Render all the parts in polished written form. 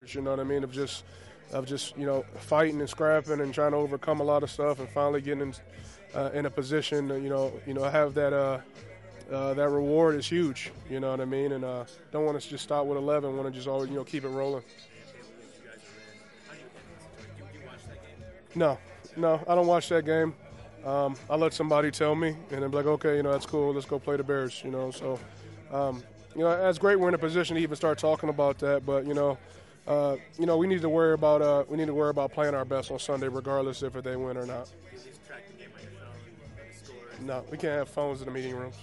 years. You know what I mean? Of just fighting and scrapping and trying to overcome a lot of stuff and finally getting in a position to have that that reward is huge. You know what I mean? And don't want to just stop with 11. Want to just always keep it rolling. No, I don't watch that game. I let somebody tell me, and I'm like, okay, that's cool. Let's go play the Bears. So it's great we're in a position to even start talking about that. But we need to worry about playing our best on Sunday, regardless if they win or not. No, we can't have phones in the meeting rooms.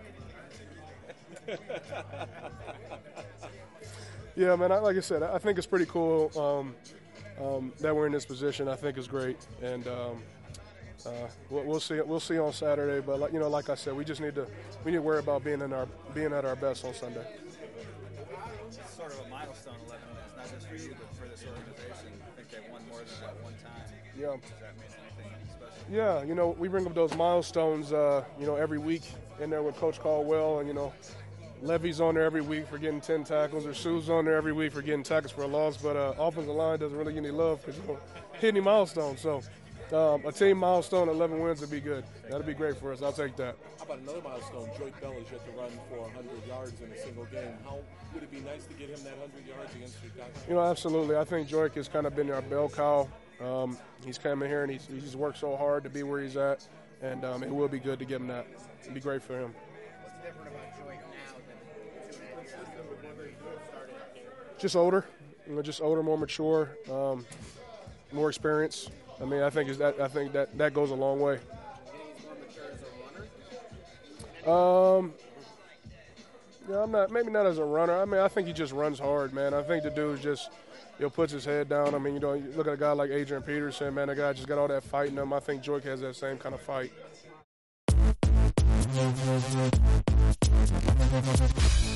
Yeah, man. Like I said, I think it's pretty cool that we're in this position. I think it's great, and we'll see. We'll see on Saturday. But like I said, we need to worry about being at our best on Sunday. It's sort of a milestone 11 wins, not just for you, but for this organization. I think they've won more than that one time. Yeah. Does that mean anything special? Yeah, we bring up those milestones, every week in there with Coach Caldwell, and Levy's on there every week for getting 10 tackles, or Sue's on there every week for getting tackles for a loss, but offensive line doesn't really get any love because you don't hit any milestones. So a team milestone, 11 wins would be good. That'd be great for us. I'll take that. How about another milestone? Joyke Bell has yet to run for 100 yards in a single game. How would it be nice to get him that 100 yards against Chicago? Absolutely. I think Joyke has kind of been our bell cow. He's come in here and he's worked so hard to be where he's at, and it will be good to give him that. It'd be great for him. What's different about Joyke now than 2.5 years ago starting up here? Just older, more mature, more experience. I mean, I think that goes a long way. Do you think he's more mature as a runner? I'm not, maybe not as a runner. I mean, I think he just runs hard, man. I think the dude just, puts his head down. I mean, you look at a guy like Adrian Peterson, man, the guy just got all that fight in him. I think Joyke has that same kind of fight.